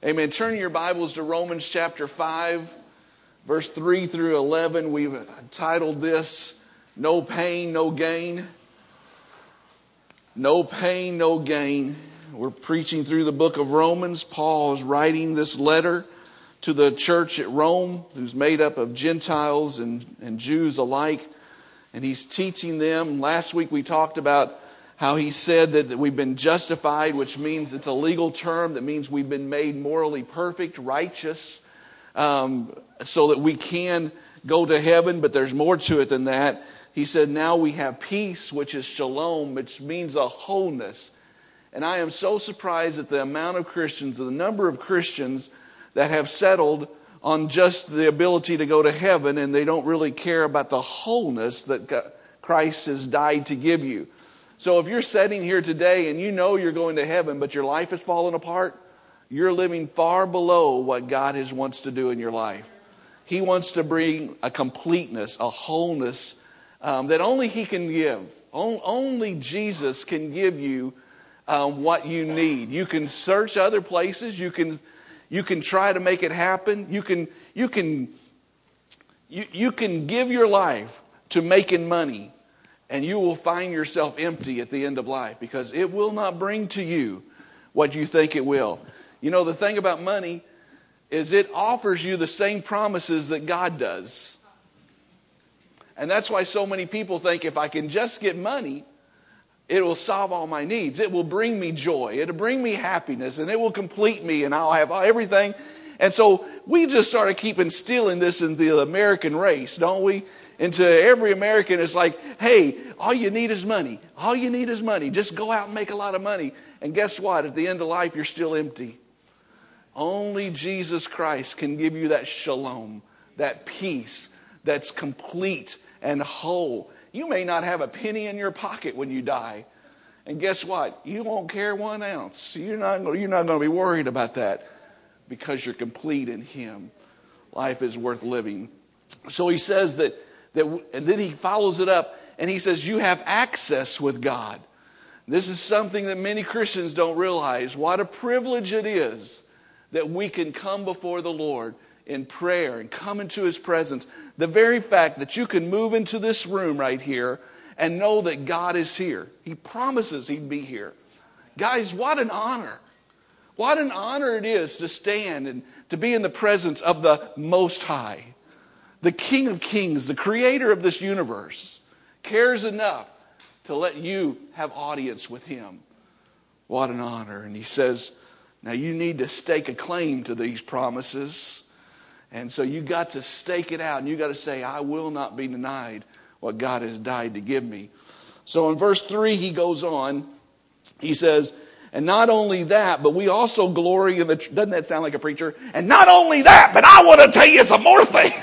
Amen. Turn your Bibles to Romans chapter 5, verse 3 through 11. We've titled this, No Pain, No Gain. No pain, no gain. We're preaching through the book of Romans. Paul is writing this letter to the church at Rome, who's made up of Gentiles and Jews alike. And he's teaching them. Last week we talked about how he said that we've been justified, which means it's a legal term. That means we've been made morally perfect, righteous, so that we can go to heaven. But there's more to it than that. He said now we have peace, which is shalom, which means a wholeness. And I am so surprised at the amount of Christians, the number of Christians that have settled on just the ability to go to heaven, and they don't really care about the wholeness that Christ has died to give you. So if you're sitting here today and you know you're going to heaven, but your life has fallen apart, you're living far below what God wants to do in your life. He wants to bring a completeness, a wholeness that only He can give. Only Jesus can give you what you need. You can search other places. You can try to make it happen. You can give your life to making money. And you will find yourself empty at the end of life because it will not bring to you what you think it will. You know, the thing about money is it offers you the same promises that God does. And that's why so many people think if I can just get money, it will solve all my needs. It will bring me joy. It'll bring me happiness and it will complete me and I'll have everything. And so we just started keep instilling this in the American race, don't we? Into every American, it's like, hey, all you need is money. All you need is money. Just go out and make a lot of money. And guess what? At the end of life, you're still empty. Only Jesus Christ can give you that shalom, that peace that's complete and whole. You may not have a penny in your pocket when you die. And guess what? You won't care 1 ounce. You're not going to be worried about that because you're complete in Him. Life is worth living. So he says that and then he follows it up and he says you have access with God. This is something that many Christians don't realize. What a privilege it is that we can come before the Lord in prayer and come into His presence. The very fact that you can move into this room right here and know that God is here. He promises He'd be here. Guys, what an honor. What an honor it is to stand and to be in the presence of the Most High. The King of Kings, the Creator of this universe, cares enough to let you have audience with Him. What an honor. And he says, now you need to stake a claim to these promises. And so you got to stake it out. And you got to say, I will not be denied what God has died to give me. So in verse 3, he goes on. He says, and not only that, but we also glory in the... Doesn't that sound like a preacher? And not only that, but I want to tell you some more things.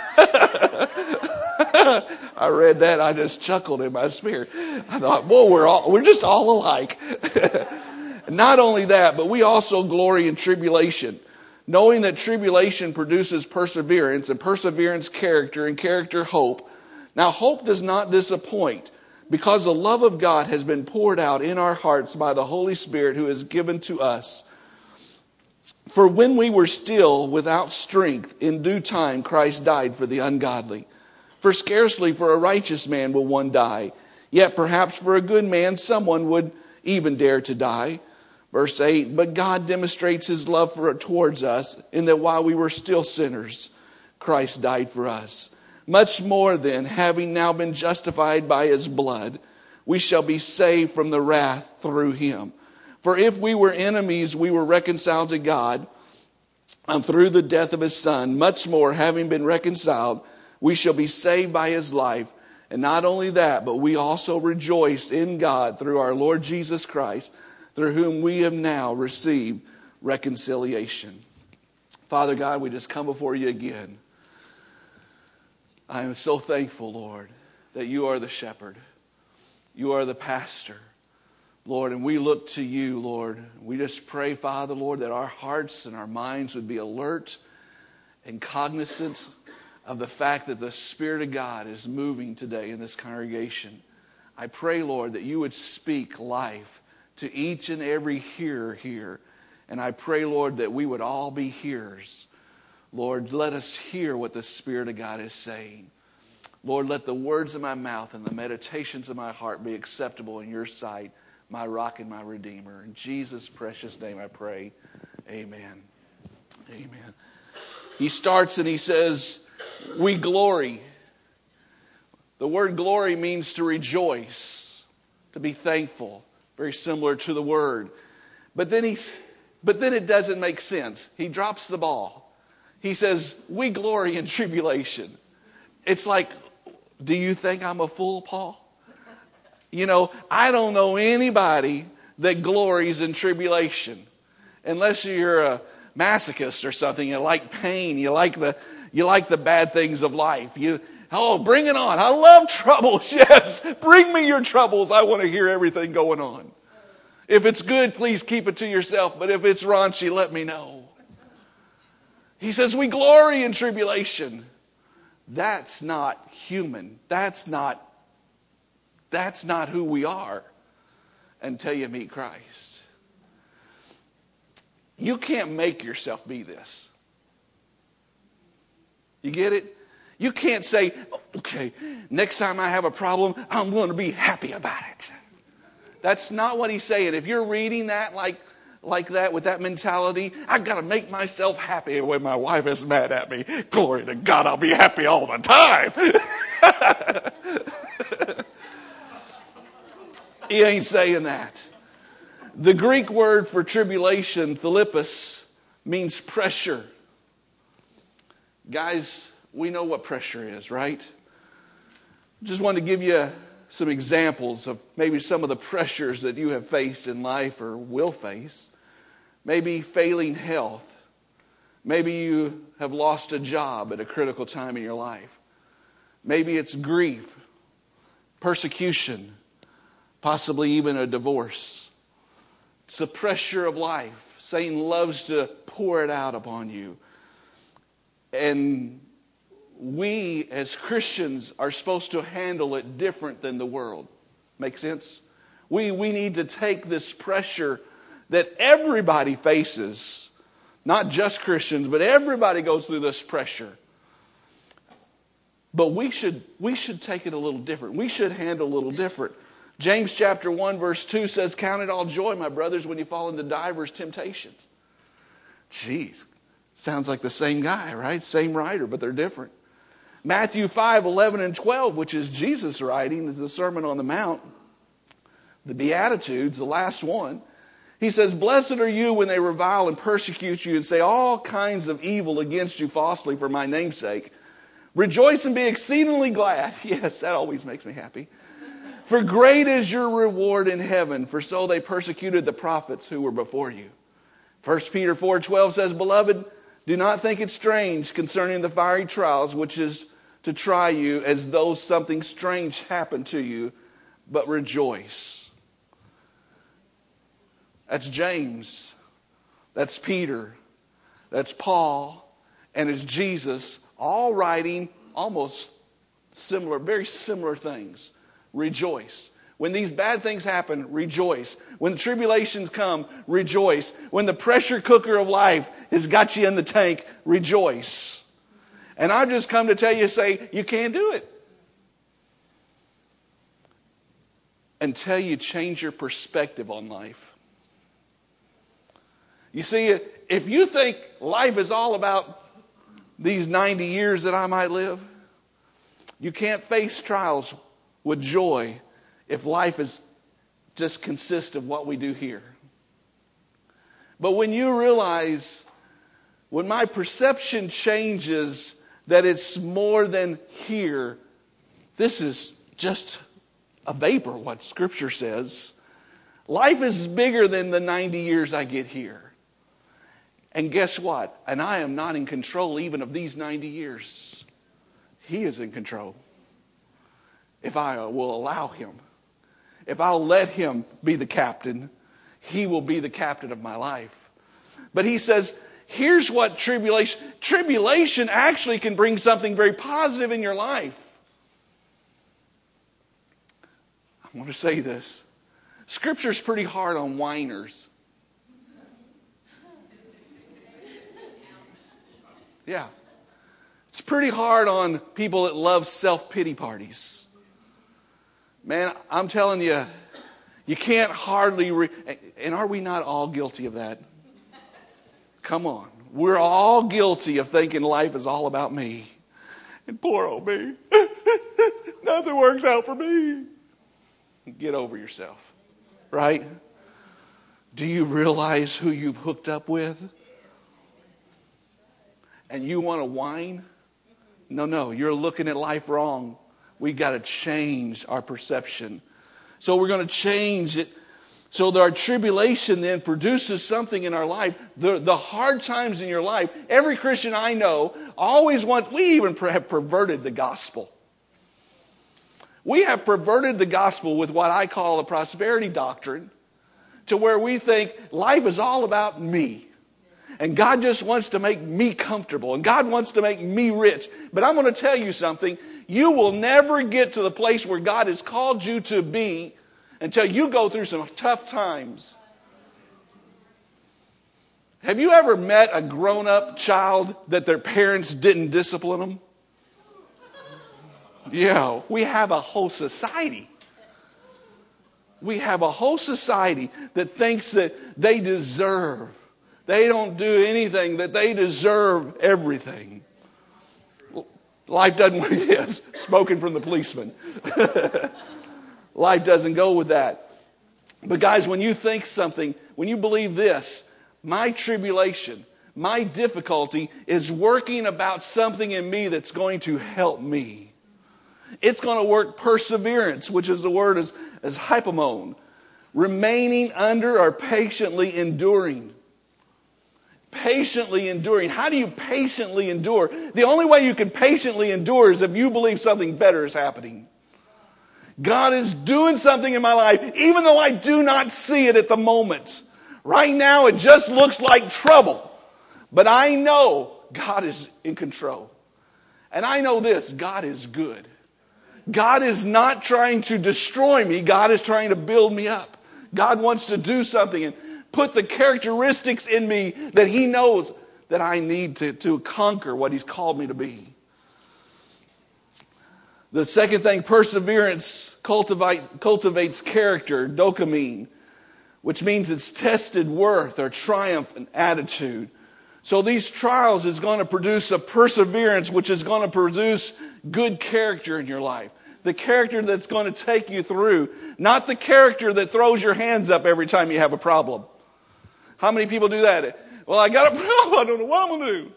I read that. I just chuckled in my spirit. I thought, whoa, we're just all alike. Not only that, but we also glory in tribulation, knowing that tribulation produces perseverance, and perseverance character, and character hope. Now hope does not disappoint, because the love of God has been poured out in our hearts by the Holy Spirit who is given to us. For when we were still without strength, in due time Christ died for the ungodly. For scarcely for a righteous man will one die, yet perhaps for a good man someone would even dare to die. Verse 8, but God demonstrates His love towards us in that while we were still sinners, Christ died for us. Much more then, having now been justified by His blood, we shall be saved from the wrath through Him. For if we were enemies, we were reconciled to God through the death of His Son. Much more, having been reconciled, we shall be saved by His life. And not only that, but we also rejoice in God through our Lord Jesus Christ, through whom we have now received reconciliation. Father God, we just come before You again. I am so thankful, Lord, that You are the shepherd. You are the pastor. Lord, and we look to You, Lord. We just pray, Father, Lord, that our hearts and our minds would be alert and cognizant of the fact that the Spirit of God is moving today in this congregation. I pray, Lord, that You would speak life to each and every hearer here And I pray, Lord, that we would all be hearers. Lord, let us hear what the Spirit of God is saying. Lord, let the words of my mouth and the meditations of my heart be acceptable in your sight, my rock and my redeemer. In Jesus' precious name I pray. Amen. Amen. He starts and he says, we glory. The word glory means to rejoice, to be thankful. Very similar to the word. But then it doesn't make sense. He drops the ball. He says, we glory in tribulation. It's like, do you think I'm a fool, Paul? You know, I don't know anybody that glories in tribulation. Unless you're a masochist or something, you like pain, you like the bad things of life. Bring it on. I love troubles. Yes, bring me your troubles. I want to hear everything going on. If it's good, please keep it to yourself. But if it's raunchy, let me know. He says, we glory in tribulation. That's not human. That's not who we are until you meet Christ. You can't make yourself be this. You get it? You can't say, okay, next time I have a problem, I'm going to be happy about it. That's not what he's saying. If you're reading that like that with that mentality, I've got to make myself happy when my wife is mad at me. Glory to God, I'll be happy all the time. He ain't saying that. The Greek word for tribulation, thalipos, means pressure. Guys, we know what pressure is, right? Just wanted to give you some examples of maybe some of the pressures that you have faced in life or will face. Maybe failing health. Maybe you have lost a job at a critical time in your life. Maybe it's grief, persecution, possibly even a divorce. It's the pressure of life. Satan loves to pour it out upon you. And we as Christians are supposed to handle it different than the world. Make sense? We need to take this pressure that everybody faces, not just Christians, but everybody goes through this pressure. But we should take it a little different. We should handle it a little different. James chapter 1 verse 2 says, count it all joy, my brothers, when you fall into divers temptations. Jeez, sounds like the same guy, right? Same writer, but they're different. Matthew 5:11 and 12, which is Jesus writing, is the Sermon on the Mount, the Beatitudes, the last one. He says, blessed are you when they revile and persecute you and say all kinds of evil against you falsely for my name's sake. Rejoice and be exceedingly glad. Yes, that always makes me happy. For great is your reward in heaven, for so they persecuted the prophets who were before you. 1 Peter 4:12 says, beloved, do not think it strange concerning the fiery trials, which is to try you as though something strange happened to you, but rejoice. That's James. That's Peter. That's Paul. And it's Jesus, all writing almost similar, very similar things. Rejoice. When these bad things happen, rejoice. When the tribulations come, rejoice. When the pressure cooker of life has got you in the tank, rejoice. And I've just come to tell you, say, you can't do it. Until you change your perspective on life. You see, if you think life is all about these 90 years that I might live, you can't face trials with joy if life is just consists of what we do here. But when you realize, when my perception changes that it's more than here, this is just a vapor, what Scripture says. Life is bigger than the 90 years I get here. And guess what? And I am not in control even of these 90 years. He is in control. If I will allow Him. If I'll let Him be the captain, He will be the captain of my life. But He says, here's what tribulation actually can bring something very positive in your life. I want to say this. Scripture's pretty hard on whiners. Yeah. It's pretty hard on people that love self-pity parties. Man, I'm telling you, you can't hardly... and are we not all guilty of that? Come on. We're all guilty of thinking life is all about me. And poor old me. Nothing works out for me. Get over yourself. Right? Do you realize who you've hooked up with? And you want to whine? No, you're looking at life wrong. We got to change our perception. So we're going to change it so that our tribulation then produces something in our life. The hard times in your life, every Christian I know always wants, we even have perverted the gospel. We have perverted the gospel with what I call a prosperity doctrine to where we think life is all about me. And God just wants to make me comfortable. And God wants to make me rich. But I'm going to tell you something. You will never get to the place where God has called you to be until you go through some tough times. Have you ever met a grown-up child that their parents didn't discipline them? Yeah, we have a whole society. We have a whole society that thinks that they deserve. They don't do anything, that they deserve everything. Life doesn't, yes, spoken from the policeman. Life doesn't go with that. But guys, when you think something, when you believe this, my tribulation, my difficulty is working about something in me that's going to help me. It's going to work perseverance, which is the word as hypomone. Remaining under or patiently enduring. Patiently enduring. How do you patiently endure? The only way you can patiently endure is if you believe something better is happening. God is doing something in my life, even though I do not see it at the moment. Right now, it just looks like trouble. But I know God is in control. And I know this, God is good. God is not trying to destroy me. God is trying to build me up. God wants to do something and put the characteristics in me that He knows that I need to conquer what He's called me to be. The second thing, perseverance cultivates character, dopamine, which means it's tested worth or triumph and attitude. So these trials is going to produce a perseverance, which is going to produce good character in your life. The character that's going to take you through. Not the character that throws your hands up every time you have a problem. How many people do that? Well, I got a problem. I don't know what I'm going to do.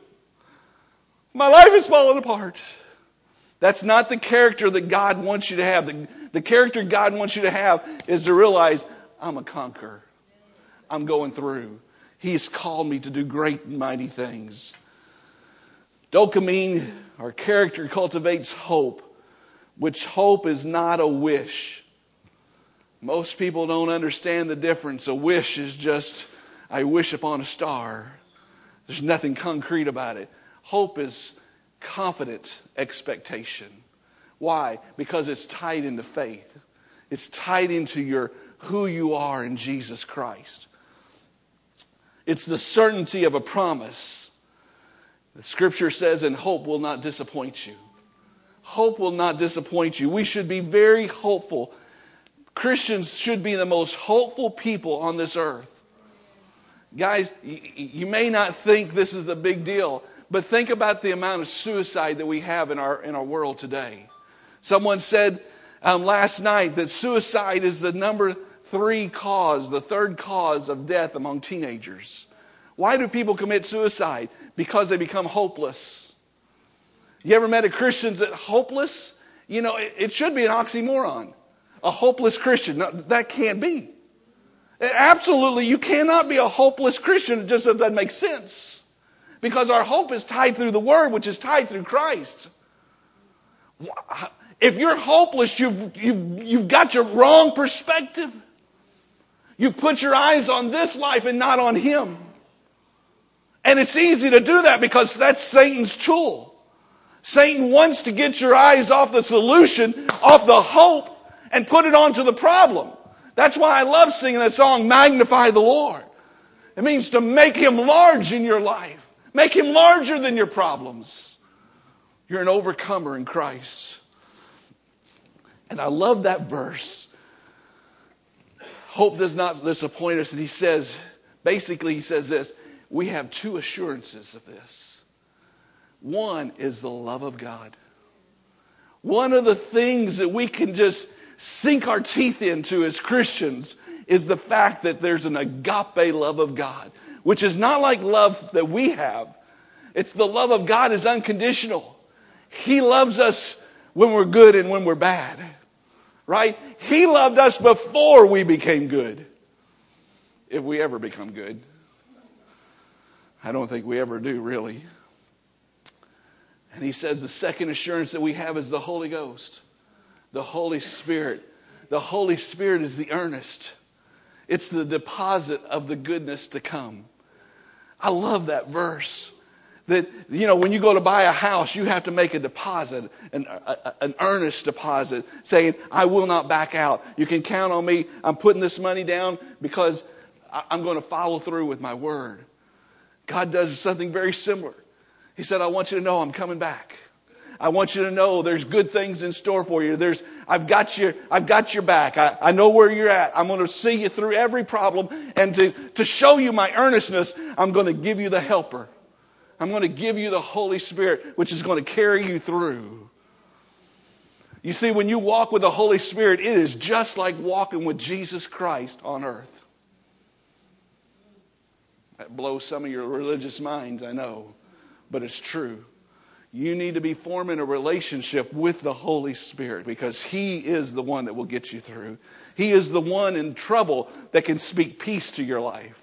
My life is falling apart. That's not the character that God wants you to have. The character God wants you to have is to realize, I'm a conqueror. I'm going through. He has called me to do great and mighty things. Dopamine, or character, cultivates hope, which hope is not a wish. Most people don't understand the difference. A wish is just, I wish upon a star. There's nothing concrete about it. Hope is confident expectation. Why? Because it's tied into faith. It's tied into who you are in Jesus Christ. It's the certainty of a promise. The Scripture says, and hope will not disappoint you. Hope will not disappoint you. We should be very hopeful. Christians should be the most hopeful people on this earth. Guys, you may not think this is a big deal, but think about the amount of suicide that we have in our world today. Someone said last night that suicide is the number 3 cause, the third cause of death among teenagers. Why do people commit suicide? Because they become hopeless. You ever met a Christian that's hopeless? You know, it should be an oxymoron. A hopeless Christian. No, that can't be. Absolutely, you cannot be a hopeless Christian. It just doesn't make sense. Because our hope is tied through the Word, which is tied through Christ. If you're hopeless, you've got your wrong perspective. You've put your eyes on this life and not on Him. And it's easy to do that because that's Satan's tool. Satan wants to get your eyes off the solution, off the hope, and put it onto the problem. That's why I love singing that song, Magnify the Lord. It means to make Him large in your life. Make him larger than your problems. You're an overcomer in Christ. And I love that verse. Hope does not disappoint us. And he says this, we have two assurances of this. One is the love of God. One of the things that we can just sink our teeth into as Christians is the fact that there's an agape love of God, which is not like love that we have. It's the love of God is unconditional. He loves us when we're good and when we're bad. Right? He loved us before we became good. If we ever become good. I don't think we ever do, really. And he says the second assurance that we have is the Holy Ghost. The Holy Spirit. The Holy Spirit is the earnest. It's the deposit of the goodness to come. I love that verse. That, when you go to buy a house, you have to make a deposit, an earnest deposit, saying, I will not back out. You can count on me. I'm putting this money down because I'm going to follow through with my word. God does something very similar. He said, I want you to know I'm coming back. I want you to know there's good things in store for you. I've got your back. I know where you're at. I'm going to see you through every problem. And to show you my earnestness, I'm going to give you the helper. I'm going to give you the Holy Spirit, which is going to carry you through. You see, when you walk with the Holy Spirit, it is just like walking with Jesus Christ on earth. That blows some of your religious minds, I know, but it's true. You need to be forming a relationship with the Holy Spirit because He is the one that will get you through. He is the one in trouble that can speak peace to your life.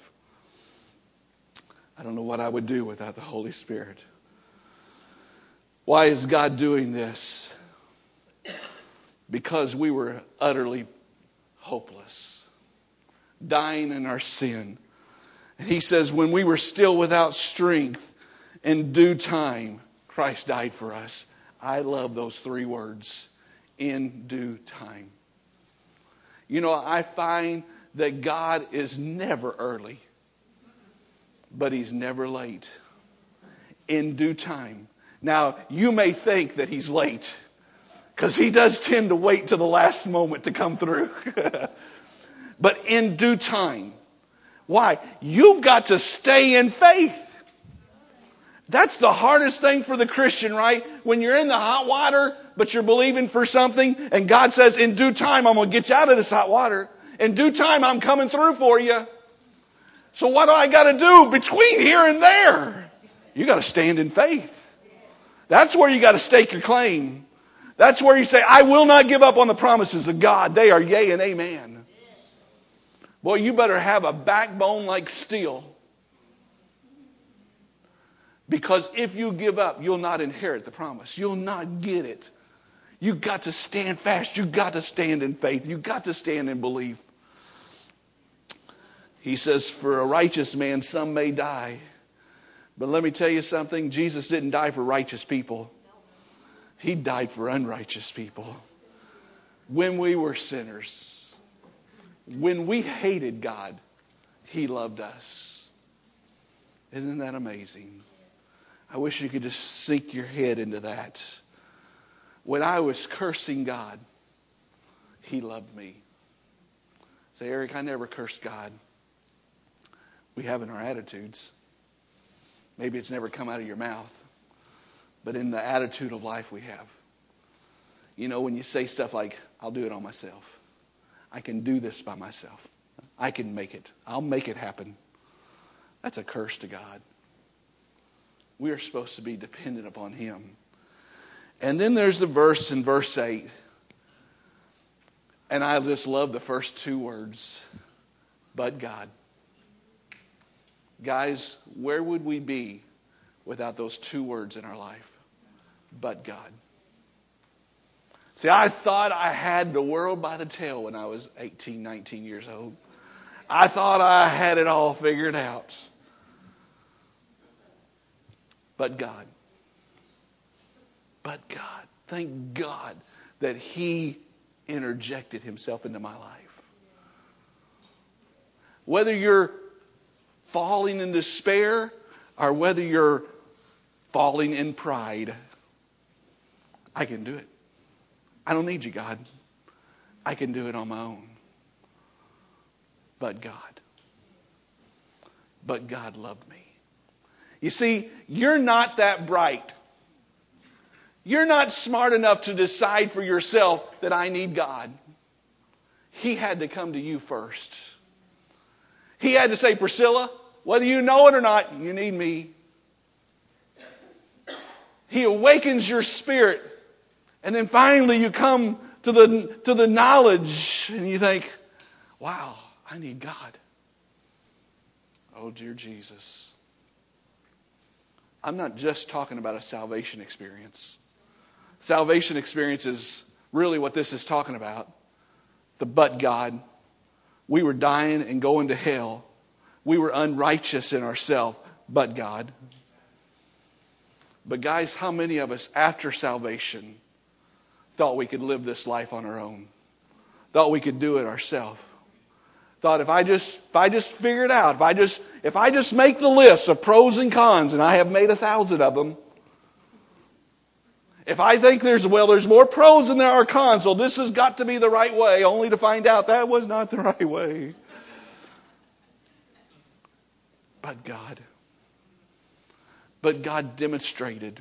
I don't know what I would do without the Holy Spirit. Why is God doing this? Because we were utterly hopeless, dying in our sin. And He says, when we were still without strength, in due time, Christ died for us. I love those three words, in due time. I find that God is never early. But He's never late. In due time. Now, you may think that He's late. Because He does tend to wait till the last moment to come through. But in due time. Why? You've got to stay in faith. That's the hardest thing for the Christian, right? When you're in the hot water, but you're believing for something. And God says, in due time, I'm going to get you out of this hot water. In due time, I'm coming through for you. So what do I got to do between here and there? You got to stand in faith. That's where you got to stake your claim. That's where you say, I will not give up on the promises of God. They are yea and amen. Boy, you better have a backbone like steel. Because if you give up, you'll not inherit the promise. You'll not get it. You got to stand fast. You got to stand in faith. You got to stand in belief. He says, for a righteous man, some may die. But let me tell you something. Jesus didn't die for righteous people. He died for unrighteous people. When we were sinners, when we hated God, He loved us. Isn't that amazing? I wish you could just sink your head into that. When I was cursing God, He loved me. Say, Eric, I never cursed God. We have in our attitudes. Maybe it's never come out of your mouth. But in the attitude of life we have. When you say stuff like, I'll do it on myself. I can do this by myself. I can make it. I'll make it happen. That's a curse to God. We are supposed to be dependent upon Him. And then there's the verse in verse 8. And I just love the first two words. But God. Guys, where would we be without those two words in our life? But God. See, I thought I had the world by the tail when I was 18, 19 years old. I thought I had it all figured out. But God. But God. Thank God that He interjected Himself into my life. Whether you're falling in despair, or whether you're falling in pride, I can do it. I don't need you, God. I can do it on my own. But God. But God loved me. You see, you're not that bright. You're not smart enough to decide for yourself that I need God. He had to come to you first. He had to say, Priscilla, whether you know it or not, you need me. He awakens your spirit. And then finally you come to the knowledge and you think, wow, I need God. Oh, dear Jesus. I'm not just talking about a salvation experience. Salvation experience is really what this is talking about. The but God. We were dying and going to hell. We were unrighteous in ourselves, but God. But guys, how many of us after salvation thought we could live this life on our own? Thought we could do it ourselves? Thought if I just figure it out, if I just make the list of pros and cons, and I have made 1,000 of them. If I think there's more pros than there are cons, so this has got to be the right way, only to find out that was not the right way. But God demonstrated.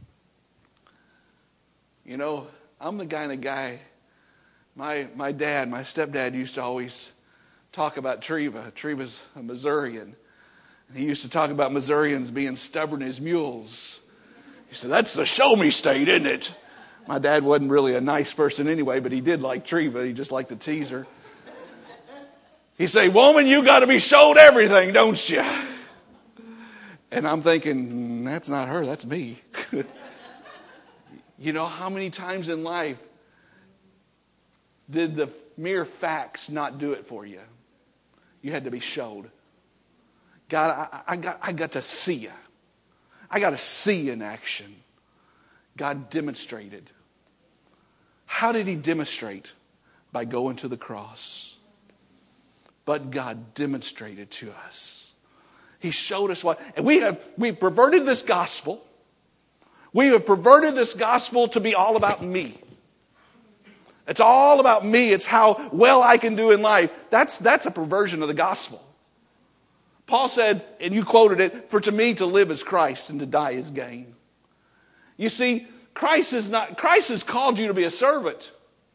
You know, I'm the kind of guy, my stepdad used to always talk about Treva. Treva's a Missourian. And he used to talk about Missourians being stubborn as mules. He said, that's the show me state, isn't it? My dad wasn't really a nice person anyway, but he did like Treva. He just liked to tease her. He'd say, woman, you got to be showed everything, don't you? And I'm thinking, that's not her, that's me. You know, how many times in life did the mere facts not do it for you? You had to be showed. God, I got to see you. I got to see you in action. God demonstrated. How did he demonstrate? By going to the cross. But God demonstrated to us. He showed us what. And we perverted this gospel. We have perverted this gospel to be all about me. It's all about me. It's how well I can do in life. That's a perversion of the gospel. Paul said, and you quoted it, for to me to live is Christ and to die is gain. You see, Christ has called you to be a servant.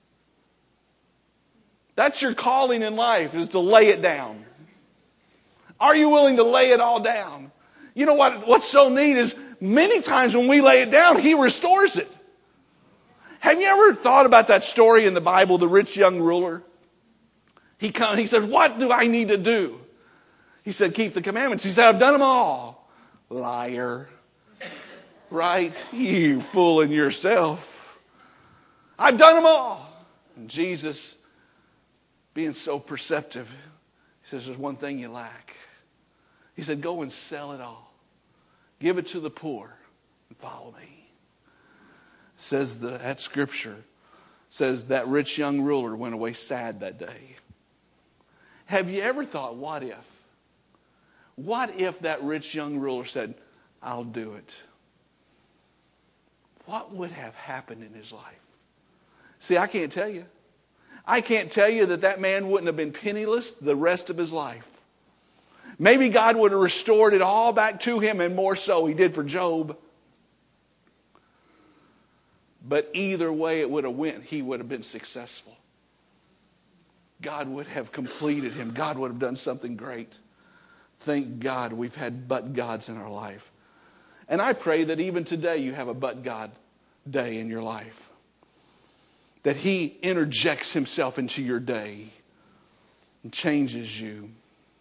That's your calling in life, is to lay it down. Are you willing to lay it all down? You know what's so neat is many times when we lay it down, he restores it. Have you ever thought about that story in the Bible, the rich young ruler? He said, what do I need to do? He said, keep the commandments. He said, I've done them all. Liar. Right? You fooling yourself. I've done them all. And Jesus, being so perceptive, he says, there's one thing you lack. He said, go and sell it all. Give it to the poor and follow me. Says that scripture says that rich young ruler went away sad that day. Have you ever thought, what if? What if that rich young ruler said, I'll do it? What would have happened in his life? See, I can't tell you. I can't tell you that man wouldn't have been penniless the rest of his life. Maybe God would have restored it all back to him, and more so he did for Job. But either way it would have went, he would have been successful. God would have completed him. God would have done something great. Thank God we've had but gods in our life. And I pray that even today you have a but God day in your life. That he interjects himself into your day and changes you.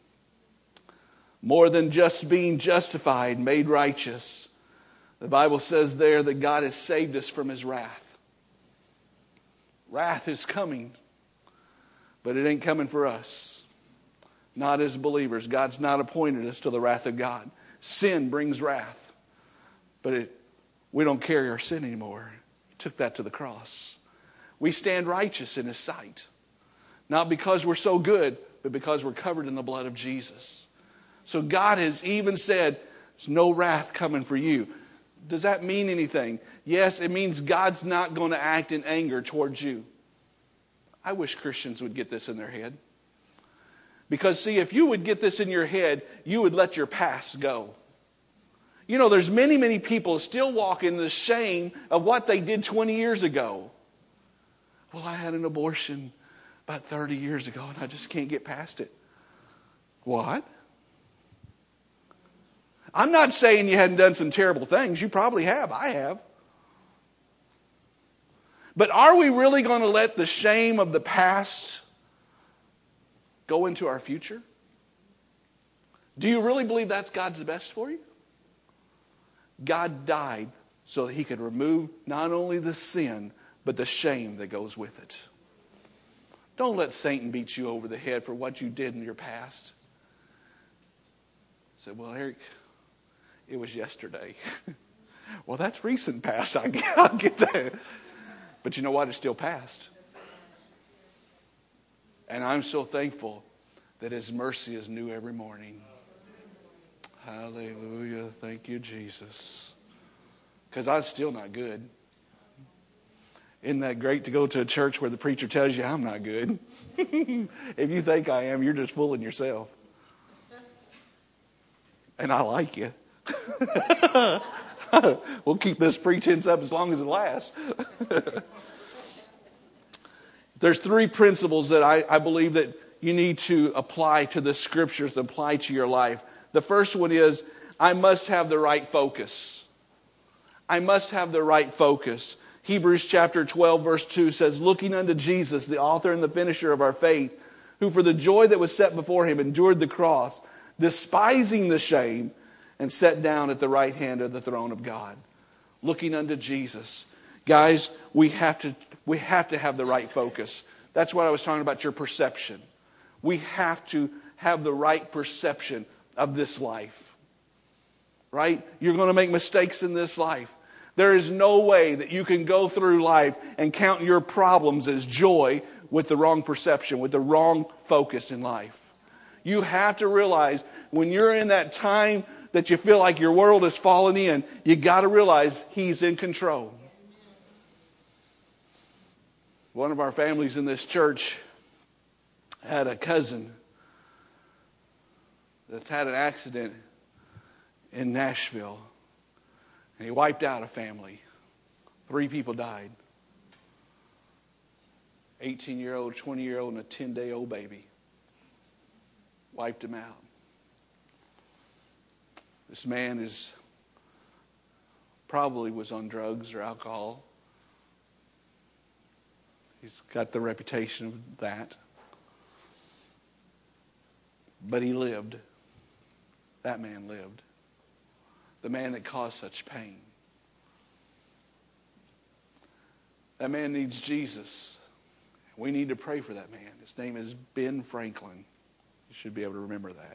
More than just being justified, made righteous. The Bible says there that God has saved us from his wrath. Wrath is coming, but it ain't coming for us. Not as believers. God's not appointed us to the wrath of God. Sin brings wrath, but we don't carry our sin anymore. He took that to the cross. We stand righteous in his sight. Not because we're so good, but because we're covered in the blood of Jesus. So God has even said There's no wrath coming for you. Does that mean anything? Yes, it means God's not going to act in anger towards you. I wish Christians would get this in their head. Because, see, if you would get this in your head, you would let your past go. You know, there's many, many people still walk in the shame of what they did 20 years ago. Well, I had an abortion about 30 years ago, and I just can't get past it. What? I'm not saying you hadn't done some terrible things. You probably have. I have. But are we really going to let the shame of the past go into our future? Do you really believe that's God's best for you? God died so that he could remove not only the sin, but the shame that goes with it. Don't let Satan beat you over the head for what you did in your past. Say, well, Eric, it was yesterday. Well, that's recent past. I'll get that. But you know what? It's still past. And I'm so thankful that his mercy is new every morning. Hallelujah. Thank you, Jesus. Because I'm still not good. Isn't that great to go to a church where the preacher tells you I'm not good? If you think I am, you're just fooling yourself. And I like you. We'll keep this pretense up as long as it lasts. There's 3 principles that I believe that you need to apply to the scriptures, apply to your life. The first one is, I must have the right focus. I must have the right focus. Hebrews chapter 12 verse 2 says, looking unto Jesus, the author and the finisher of our faith, who for the joy that was set before him endured the cross, despising the shame, and sat down at the right hand of the throne of God. Looking unto Jesus. Guys, we have to have the right focus. That's what I was talking about, your perception. We have to have the right perception of this life. Right? You're going to make mistakes in this life. There is no way that you can go through life and count your problems as joy with the wrong perception, with the wrong focus in life. You have to realize when you're in that time that you feel like your world is falling in, you got to realize he's in control. One of our families in this church had a cousin that's had an accident in Nashville. And he wiped out a family. 3 people died. 18-year-old, 20-year-old, and a 10-day-old baby. Wiped them out. This man probably was on drugs or alcohol. He's got the reputation of that. But he lived. That man lived. The man that caused such pain. That man needs Jesus. We need to pray for that man. His name is Ben Franklin. You should be able to remember that.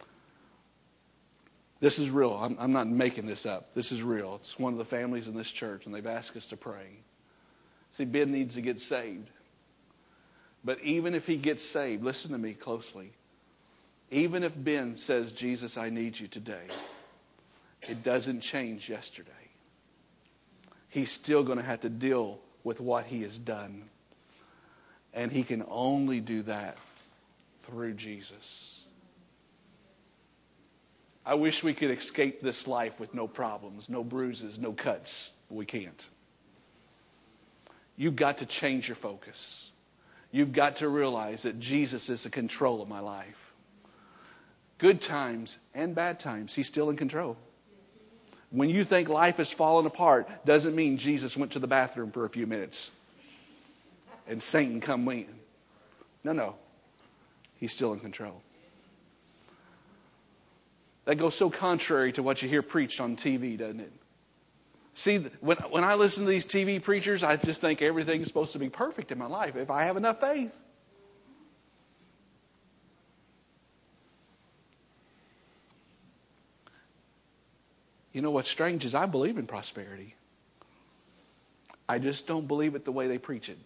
This is real. I'm not making this up. This is real. It's one of the families in this church, and they've asked us to pray. See, Ben needs to get saved. But even if he gets saved, listen to me closely. Even if Ben says, Jesus, I need you today, it doesn't change yesterday. He's still going to have to deal with what he has done. And he can only do that through Jesus. I wish we could escape this life with no problems, no bruises, no cuts. We can't. You've got to change your focus. You've got to realize that Jesus is in control of my life. Good times and bad times, he's still in control. When you think life is falling apart, doesn't mean Jesus went to the bathroom for a few minutes and Satan come in. No. He's still in control. That goes so contrary to what you hear preached on TV, doesn't it? See, when I listen to these TV preachers, I just think everything's supposed to be perfect in my life if I have enough faith. You know what's strange is I believe in prosperity. I just don't believe it the way they preach it.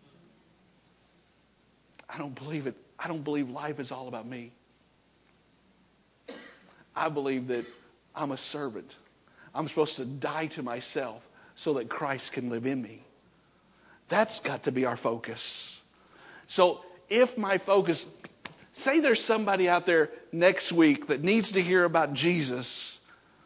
I don't believe it. I don't believe life is all about me. I believe that I'm a servant. I'm supposed to die to myself so that Christ can live in me. That's got to be our focus. So if my focus, say there's somebody out there next week that needs to hear about Jesus,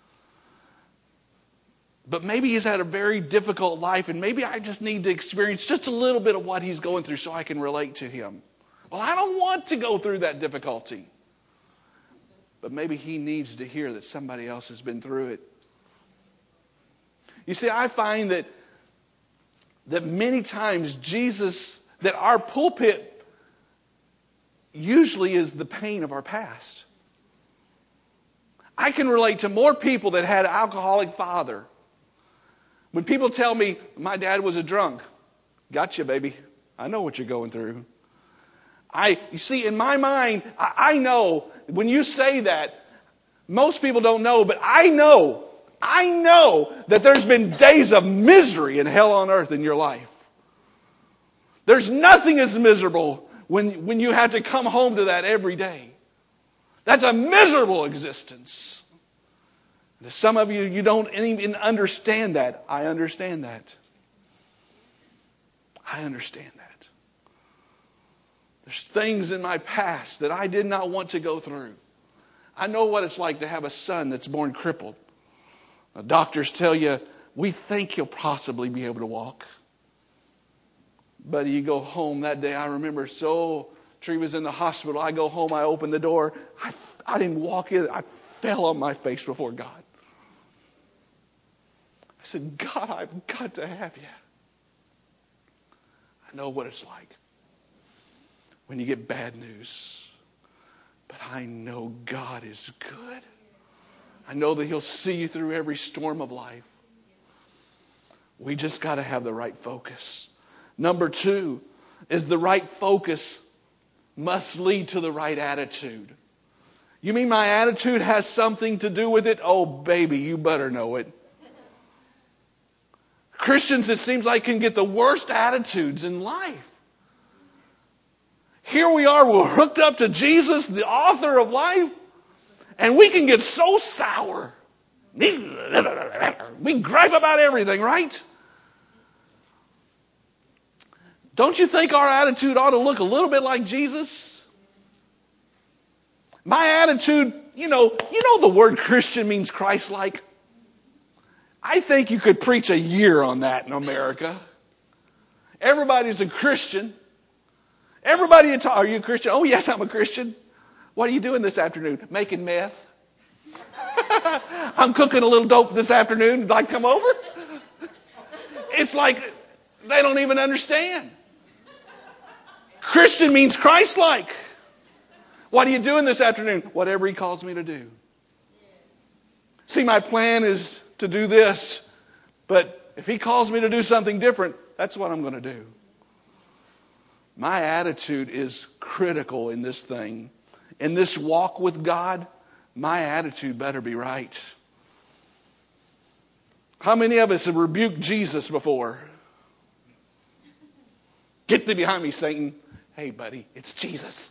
but maybe he's had a very difficult life, and maybe I just need to experience just a little bit of what he's going through so I can relate to him. Well, I don't want to go through that difficulty. But maybe he needs to hear that somebody else has been through it. You see, I find that many times that our pulpit usually is the pain of our past. I can relate to more people that had an alcoholic father. When people tell me, my dad was a drunk, gotcha, baby. I know what you're going through. You see, in my mind, I know when you say that, most people don't know, but I know that there's been days of misery and hell on earth in your life. There's nothing as miserable when you have to come home to that every day. That's a miserable existence. Some of you don't even understand that. I understand that. I understand that. There's things in my past that I did not want to go through. I know what it's like to have a son that's born crippled. The doctors tell you, we think he'll possibly be able to walk. But you go home that day, I remember Tree was in the hospital. I go home, I open the door. I didn't walk in. I fell on my face before God. I said, God, I've got to have you. I know what it's like when you get bad news. But I know God is good. I know that He'll see you through every storm of life. We just got to have the right focus. Number 2 is the right focus must lead to the right attitude. You mean my attitude has something to do with it? Oh, baby, you better know it. Christians, it seems like, can get the worst attitudes in life. Here we are, we're hooked up to Jesus, the author of life, and we can get so sour. We gripe about everything, right? Don't you think our attitude ought to look a little bit like Jesus? My attitude, you know the word Christian means Christ-like. I think you could preach a year on that in America. Everybody's a Christian. Everybody, are you a Christian? Oh, yes, I'm a Christian. What are you doing this afternoon? Making meth. I'm cooking a little dope this afternoon. Would like to come over? It's like they don't even understand. Christian means Christ-like. What are you doing this afternoon? Whatever He calls me to do. See, my plan is to do this, but if He calls me to do something different, that's what I'm going to do. My attitude is critical in this thing. In this walk with God, my attitude better be right. How many of us have rebuked Jesus before? Get thee behind me, Satan. Hey, buddy, it's Jesus.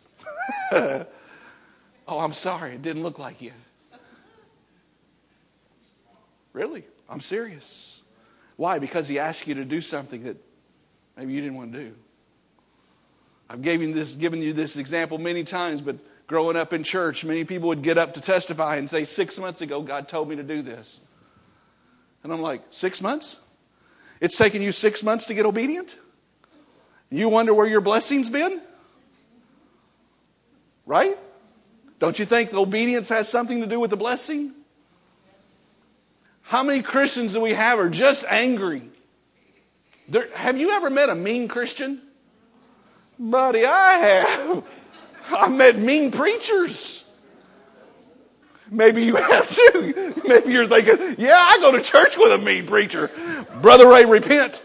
Oh, I'm sorry. It didn't look like you. Really? I'm serious. Why? Because He asked you to do something that maybe you didn't want to do. I've given you this example many times, but growing up in church, many people would get up to testify and say, 6 months ago, God told me to do this. And I'm like, 6 months? It's taken you 6 months to get obedient? You wonder where your blessing's been? Right? Don't you think the obedience has something to do with the blessing? How many Christians do we have are just angry? Have you ever met a mean Christian? Buddy, I have. I've met mean preachers. Maybe you have too. Maybe you're thinking, yeah, I go to church with a mean preacher. Brother Ray, repent.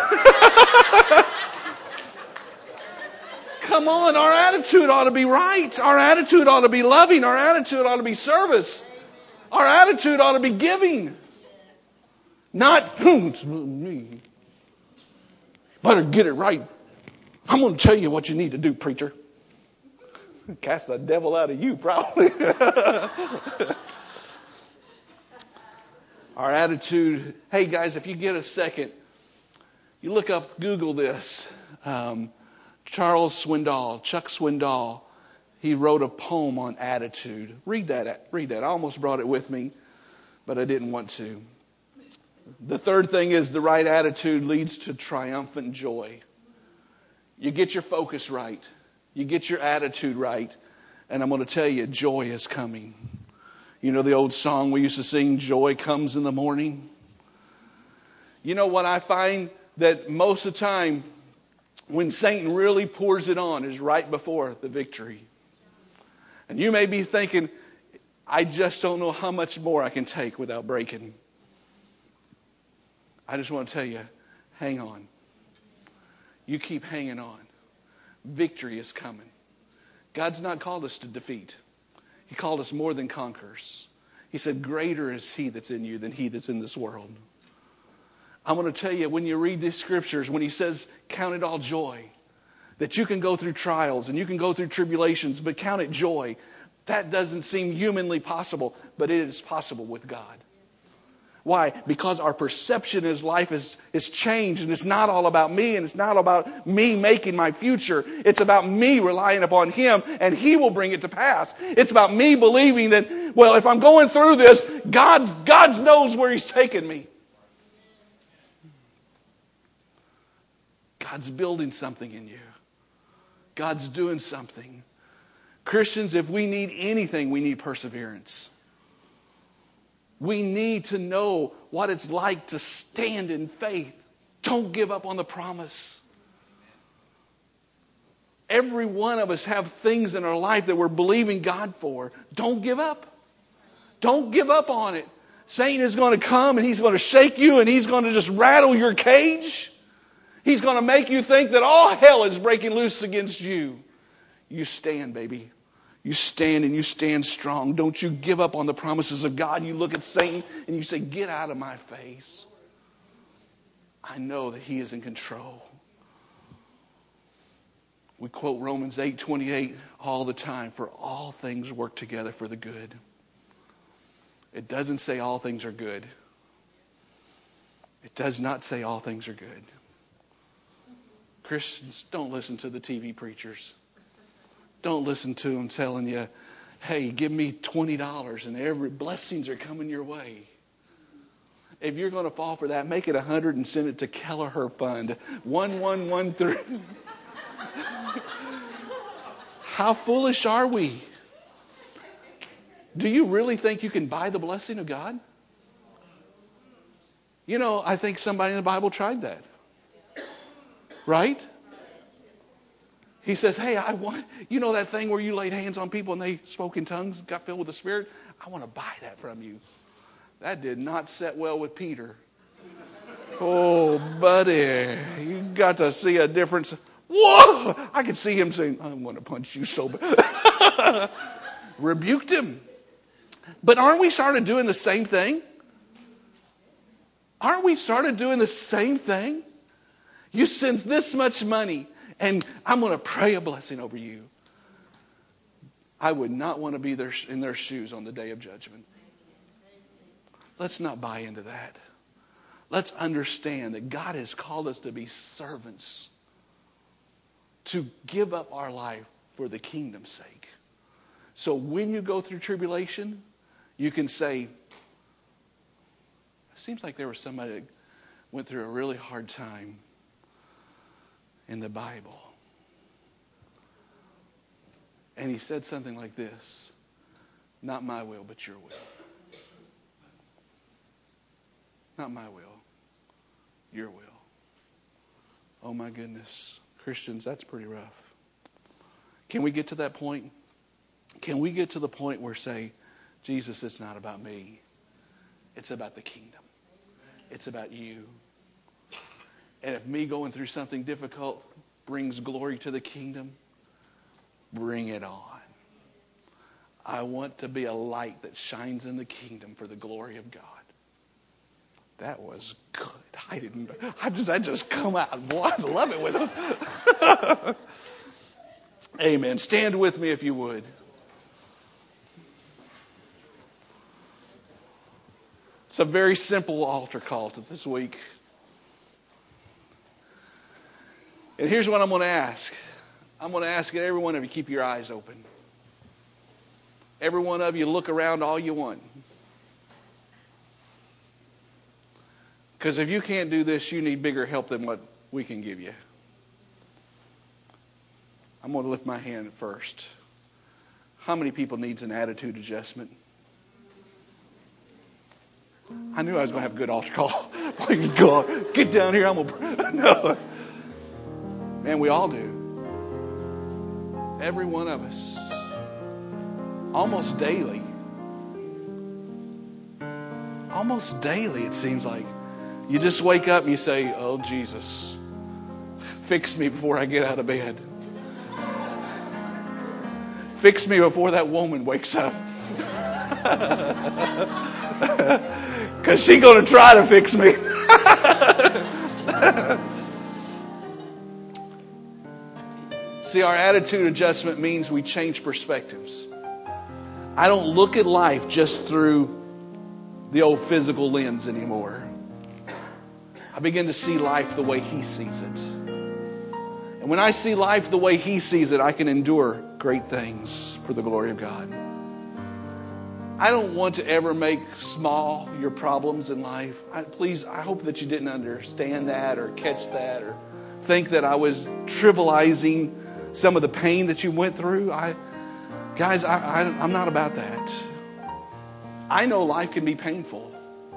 Come on, our attitude ought to be right. Our attitude ought to be loving. Our attitude ought to be service. Our attitude ought to be giving. Not, it's me. Better get it right. I'm going to tell you what you need to do, preacher. Cast the devil out of you, probably. Our attitude. Hey guys, if you get a second, you look up, Google this. Charles Swindoll, Chuck Swindoll, he wrote a poem on attitude. Read that. I almost brought it with me, but I didn't want to. The third thing is the right attitude leads to triumphant joy. You get your focus right. You get your attitude right. And I'm going to tell you, joy is coming. You know the old song we used to sing, Joy Comes in the Morning? You know what I find? That most of the time, when Satan really pours it on, is right before the victory. And you may be thinking, I just don't know how much more I can take without breaking. I just want to tell you, hang on. You keep hanging on. Victory is coming. God's not called us to defeat. He called us more than conquerors. He said, greater is He that's in you than he that's in this world. I'm going to tell you, when you read these scriptures, when He says, count it all joy, that you can go through trials and you can go through tribulations, but count it joy. That doesn't seem humanly possible, but it is possible with God. Why? Because our perception of life is changed, and it's not all about me, and it's not about me making my future. It's about me relying upon Him, and He will bring it to pass. It's about me believing that, well, if I'm going through this, God knows where He's taking me. God's building something in you. God's doing something. Christians, if we need anything, we need perseverance. We need to know what it's like to stand in faith. Don't give up on the promise. Every one of us have things in our life that we're believing God for. Don't give up. Don't give up on it. Satan is going to come and he's going to shake you and he's going to just rattle your cage. He's going to make you think that all hell is breaking loose against you. You stand, baby. You stand and you stand strong. Don't you give up on the promises of God. You look at Satan and you say, get out of my face. I know that He is in control. We quote Romans 8:28 all the time. For all things work together for the good. It doesn't say all things are good. It does not say all things are good. Christians, don't listen to the TV preachers. Don't listen to them telling you, hey, give me $20 and every blessings are coming your way. If you're going to fall for that, make it 100 and send it to Kelleher Fund 1113. How foolish are we? Do you really think you can buy the blessing of God? You know, I think somebody in the Bible tried that. Right? He says, hey, I want, you know that thing where you laid hands on people and they spoke in tongues, got filled with the Spirit? I want to buy that from you. That did not set well with Peter. Oh, buddy, you got to see a difference. Whoa! I could see him saying, I want to punch you so bad. Rebuked him. But aren't we started doing the same thing? Aren't we started doing the same thing? You send this much money, and I'm going to pray a blessing over you. I would not want to be there in their shoes on the day of judgment. Let's not buy into that. Let's understand that God has called us to be servants, to give up our life for the kingdom's sake. So when you go through tribulation, you can say, it seems like there was somebody that went through a really hard time in the Bible. And he said something like this, not my will, but your will. Not my will, your will. Oh my goodness. Christians, that's pretty rough. Can we get to that point? Can we get to the point where say, Jesus, it's not about me. It's about the kingdom. It's about you. And if me going through something difficult brings glory to the kingdom, bring it on. I want to be a light that shines in the kingdom for the glory of God. That was good. That just come out. Boy, I love it with us. Amen. Stand with me if you would. It's a very simple altar call this week. And here's what I'm going to ask. I'm going to ask that every one of you keep your eyes open. Every one of you look around all you want. Because if you can't do this, you need bigger help than what we can give you. I'm going to lift my hand first. How many people needs an attitude adjustment? I knew I was going to have a good altar call. Please God, get down here. I'm going to... No. Man, we all do. Every one of us. Almost daily. Almost daily, it seems like. You just wake up and you say, oh, Jesus, fix me before I get out of bed. Fix me before that woman wakes up. Because she's going to try to fix me. See, our attitude adjustment means we change perspectives. I don't look at life just through the old physical lens anymore. I begin to see life the way He sees it. And when I see life the way He sees it, I can endure great things for the glory of God. I don't want to ever make small your problems in life. I hope that you didn't understand that or catch that or think that I was trivializing some of the pain that you went through. I'm not about that. I know life can be painful.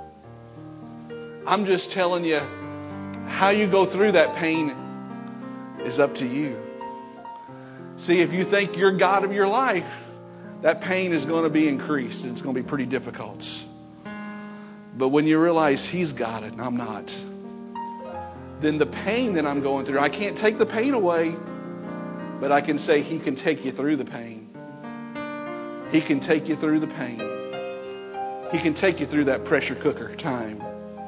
I'm just telling you, how you go through that pain is up to you. See, if you think you're God of your life, that pain is going to be increased and it's going to be pretty difficult. But when you realize He's got it and I'm not, then the pain that I'm going through, I can't take the pain away, but I can say He can take you through the pain. He can take you through the pain. He can take you through that pressure cooker time.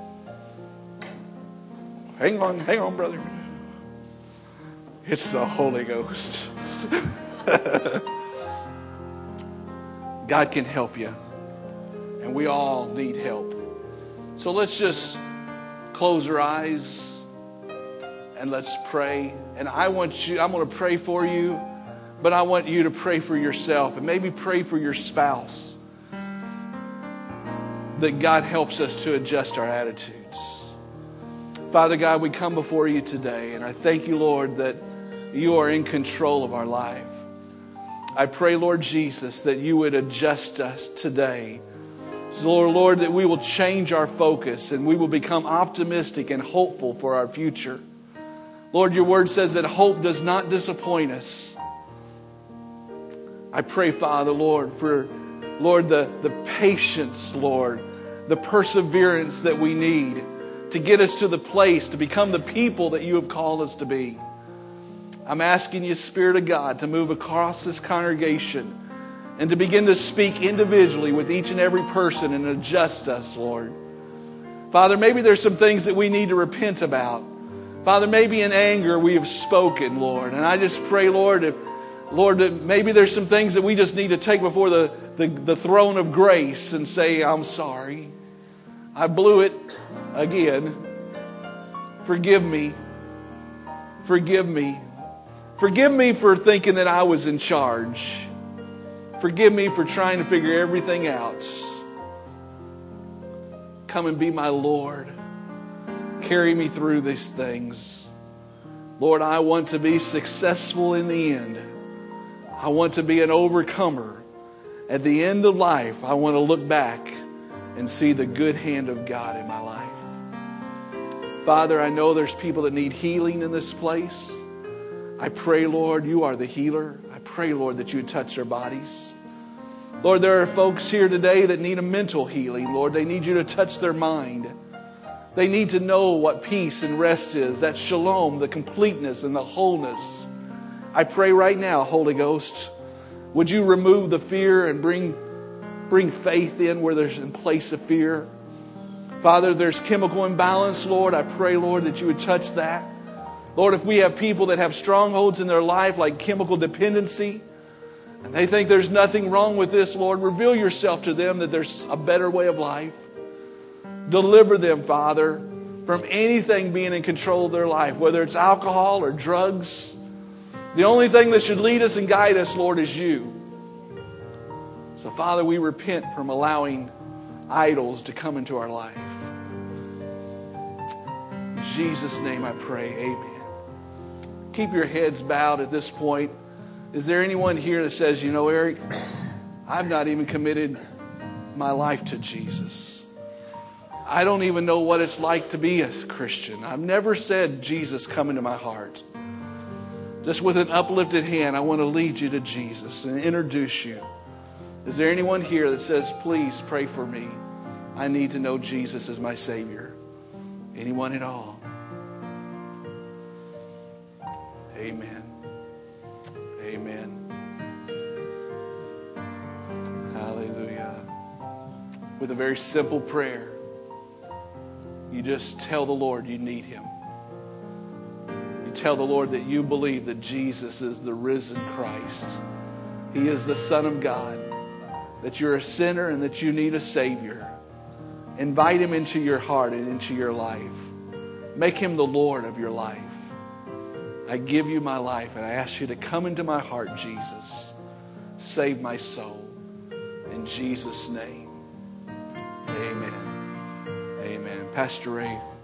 Hang on, brother. It's the Holy Ghost. God can help you. And we all need help. So let's just close our eyes and let's pray. And I'm going to pray for you, but I want you to pray for yourself and maybe pray for your spouse. That God helps us to adjust our attitudes. Father God, we come before you today, and I thank you, Lord, that you are in control of our life. I pray, Lord Jesus, that you would adjust us today. So, Lord, that we will change our focus and we will become optimistic and hopeful for our future. Lord, your word says that hope does not disappoint us. I pray, Father, Lord, for, Lord, the patience, Lord, the perseverance that we need to get us to the place to become the people that you have called us to be. I'm asking you, Spirit of God, to move across this congregation and to begin to speak individually with each and every person and adjust us, Lord. Father, maybe there's some things that we need to repent about. Father, maybe in anger we have spoken, Lord. And I just pray, Lord, that maybe there's some things that we just need to take before the throne of grace and say, I'm sorry. I blew it again. Forgive me. Forgive me. Forgive me for thinking that I was in charge. Forgive me for trying to figure everything out. Come and be my Lord. Carry me through these things. Lord, I want to be successful in the end. I want to be an overcomer. At the end of life, I want to look back and see the good hand of God in my life. Father, I know there's people that need healing in this place. I pray, Lord, you are the healer. I pray, Lord, that you would touch their bodies. Lord, there are folks here today that need a mental healing. Lord, they need you to touch their mind. They need to know what peace and rest is. That shalom, the completeness and the wholeness. I pray right now, Holy Ghost, would you remove the fear and bring faith in where there's in place of fear. Father, there's chemical imbalance, Lord. I pray, Lord, that you would touch that. Lord, if we have people that have strongholds in their life like chemical dependency, and they think there's nothing wrong with this, Lord, reveal yourself to them that there's a better way of life. Deliver them, Father, from anything being in control of their life, whether it's alcohol or drugs. The only thing that should lead us and guide us, Lord, is you. So, Father, we repent from allowing idols to come into our life. In Jesus' name I pray, amen. Keep your heads bowed at this point. Is there anyone here that says, you know, Eric, I've not even committed my life to Jesus. I don't even know what it's like to be a Christian. I've never said, Jesus, come into my heart. Just with an uplifted hand, I want to lead you to Jesus and introduce you. Is there anyone here that says, please pray for me? I need to know Jesus as my Savior. Anyone at all? Amen. Amen. Hallelujah. With a very simple prayer, you just tell the Lord you need Him. You tell the Lord that you believe that Jesus is the risen Christ. He is the Son of God. That you're a sinner and that you need a Savior. Invite Him into your heart and into your life. Make Him the Lord of your life. I give you my life and I ask you to come into my heart, Jesus. Save my soul. In Jesus' name. Amen. Amen. Pastor Ray.